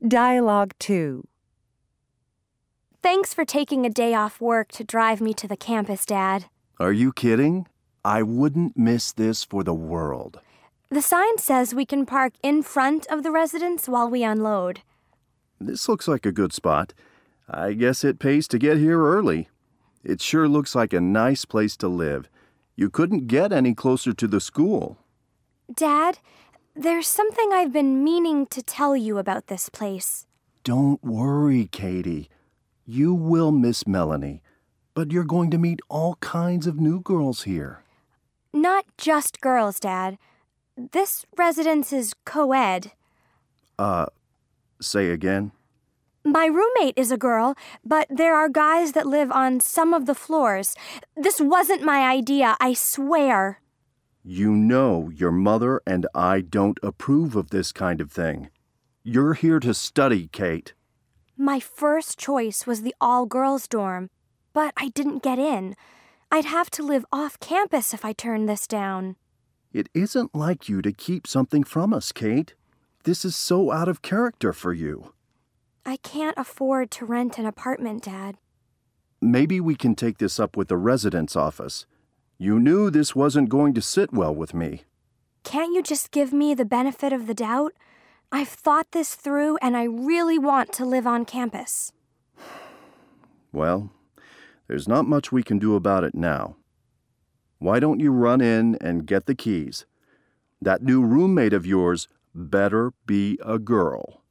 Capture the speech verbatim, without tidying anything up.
Dialogue two. Thanks for taking a day off work to drive me to the campus, Dad. Are you kidding? I wouldn't miss this for the world. The sign says we can park in front of the residence while we unload. This looks like a good spot. I guess it pays to get here early. It sure looks like a nice place to live. You couldn't get any closer to the school. Dad, there's something I've been meaning to tell you about this place. Don't worry, Katie. You will miss Melanie, but you're going to meet all kinds of new girls here. Not just girls, Dad. This residence is co-ed. Uh, say again? My roommate is a girl, but there are guys that live on some of the floors. This wasn't my idea, I swear. You know your mother and I don't approve of this kind of thing. You're here to study, Kate. My first choice was the all-girls dorm, but I didn't get in. I'd have to live off campus if I turned this down. It isn't like you to keep something from us, Kate. This is so out of character for you. I can't afford to rent an apartment, Dad. Maybe we can take this up with the residence office. You knew this wasn't going to sit well with me. Can't you just give me the benefit of the doubt? I've thought this through, and I really want to live on campus. Well, there's not much we can do about it now. Why don't you run in and get the keys? That new roommate of yours better be a girl.